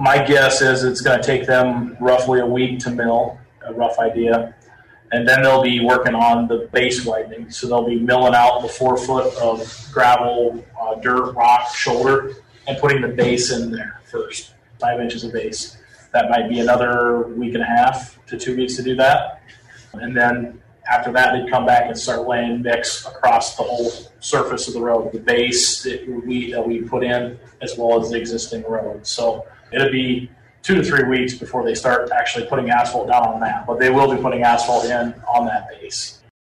My guess is it's going to take them roughly a week to mill, a rough idea. And then they'll be working on the base widening. So they'll be milling out the 4 foot of gravel, dirt, rock, shoulder, and putting the base in there first, 5 inches of base. That might be another week and a half to 2 weeks to do that. And then after that, they'd come back and start laying mix across the whole surface of the road, the base that we put in, as well as the existing road. So it'll be 2 to 3 weeks before they start actually putting asphalt down on that. But they will be putting asphalt in on that base.